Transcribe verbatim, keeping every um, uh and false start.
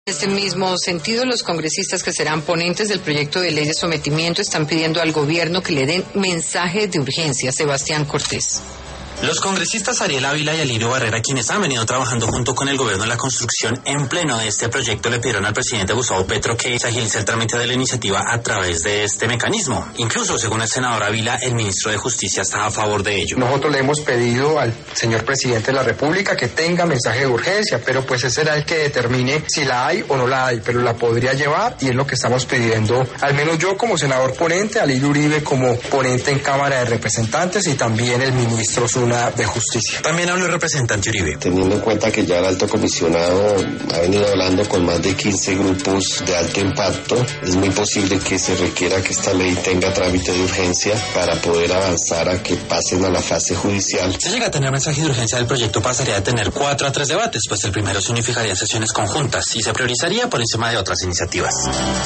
En este mismo sentido, los congresistas que serán ponentes del proyecto de ley de sometimiento están pidiendo al gobierno que le den mensaje de urgencia. Sebastián Cortés. Los congresistas Ariel Ávila y Alirio Barrera, quienes han venido trabajando junto con el gobierno en la construcción en pleno de este proyecto, le pidieron al presidente Gustavo Petro que se agilice el trámite de la iniciativa a través de este mecanismo. Incluso, según el senador Ávila, el ministro de Justicia está a favor de ello. Nosotros le hemos pedido al señor presidente de la República que tenga mensaje de urgencia, pero pues ese será el que determine si la hay o no la hay, pero la podría llevar y es lo que estamos pidiendo, al menos yo como senador ponente, Alirio Uribe como ponente en Cámara de Representantes y también el ministro Zuna de Justicia. También habló el representante Uribe. Teniendo en cuenta que ya el alto comisionado ha venido hablando con más de quince grupos de alto impacto, es muy posible que se requiera que esta ley tenga trámite de urgencia para poder avanzar a que pasen a la fase judicial. Si llega a tener mensaje de urgencia, el proyecto pasaría a tener cuatro a tres debates, pues el primero se unificaría en sesiones conjuntas y se priorizaría por encima de otras iniciativas.